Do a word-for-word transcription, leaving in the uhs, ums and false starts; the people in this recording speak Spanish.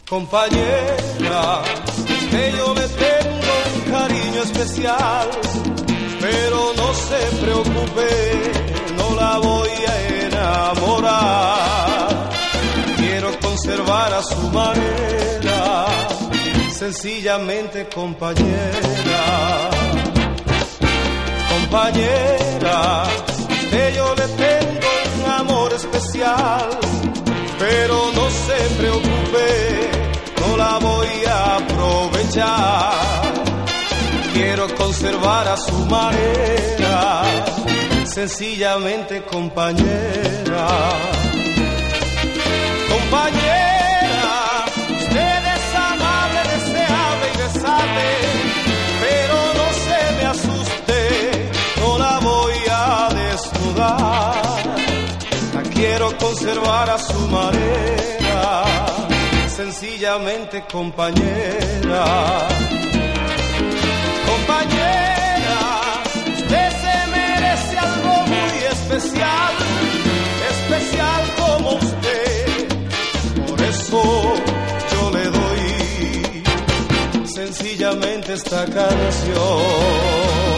Compañera, que yo le tengo un cariño especial, pero no se preocupe, no la voy a enamorar. Quiero conservar a su manera, sencillamente compañera. Compañera, que yo le tengo un amor especial, pero no se preocupe, no la voy a aprovechar. Quiero conservar a su manera, sencillamente compañera. Compañera, usted es amable, deseable y besable, pero no se me asuste, no la voy a desnudar. La quiero conservar a su manera, sencillamente compañera. Compañera, usted se merece algo muy especial, especial como usted. Por eso yo le doy sencillamente esta canción.